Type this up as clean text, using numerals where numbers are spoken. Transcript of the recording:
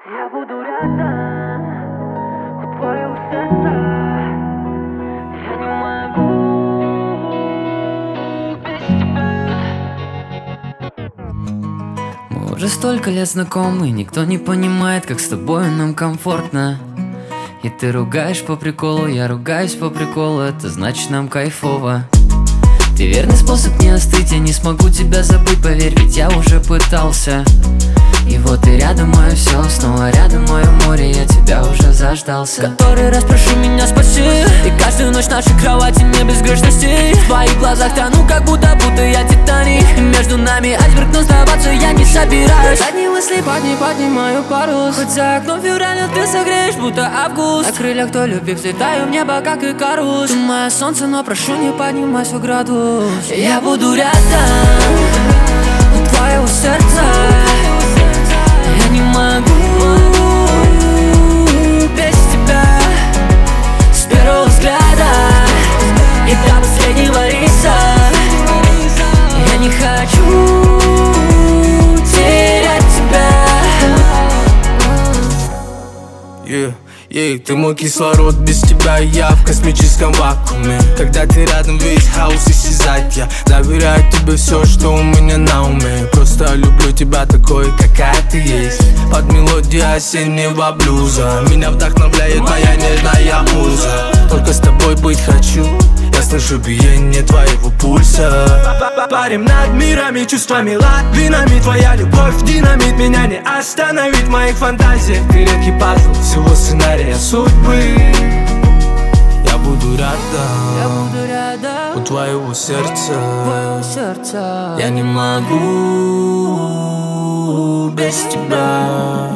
Я буду рядом у твоего сердца. Я не могу без тебя. Мы уже столько лет знакомы, никто не понимает, как с тобой нам комфортно. И ты ругаешь по приколу, я ругаюсь по приколу, это значит нам кайфово. Ты верный способ не остыть, я не смогу тебя забыть, поверь, ведь я уже пытался. И вот ты рядом, мое все, снова рядом мое море, я тебя уже заждался. Который раз прошу меня спаси, и каждую ночь в нашей кровати мне без грешностей. В твоих глазах тону, как будто я Титаник. И между нами айсберг, но сдаваться я не собираюсь. Одни мысли поднимаю парус. Хоть за окном февраля ты согреешь, будто август. На крыльях той любви взлетаю в небо, как Икарус. Ты мое солнце, но прошу, не поднимай свой градус. Я буду рядом у твоего сердца. Я не могу без тебя. С первого взгляда и до последнего риса. Я не хочу терять тебя. Ты мой кислород, без тебя я в космическом вакууме. Когда ты рядом, весь хаос исчезает. Я доверяю тебе все, что у меня на уме. Просто люблю тебя такой, какая ты есть. Под мелодию осеннего блюза меня вдохновляет моя нежная муза. Только с тобой быть хочу, я слышу биение твоего пульса. Парим над мирами, чувствами, лавинами. Твоя любовь, динамит, меня не остановить в моих фантазиях. Ты редкий пазл всего сценария судьбы. Я буду рядом у твоего сердца. Я не могу без тебя.